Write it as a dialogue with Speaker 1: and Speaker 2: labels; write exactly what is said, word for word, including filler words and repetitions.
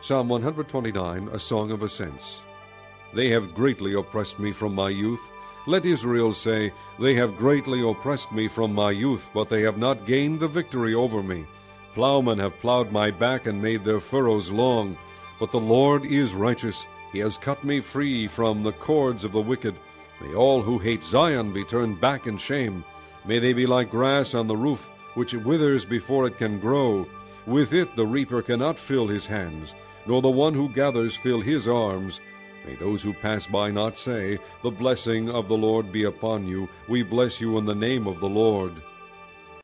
Speaker 1: Psalm one twenty-nine, a song of ascents. They have greatly oppressed me from my youth. Let Israel say, They have greatly oppressed me from my youth, but they have not gained the victory over me. Plowmen have plowed my back and made their furrows long. But the Lord is righteous. He has cut me free from the cords of the wicked. May all who hate Zion be turned back in shame. May they be like grass on the roof, which withers before it can grow. With it the reaper cannot fill his hands, nor the one who gathers fill his arms. May those who pass by not say, The blessing of the Lord be upon you. We bless you in the name of the Lord.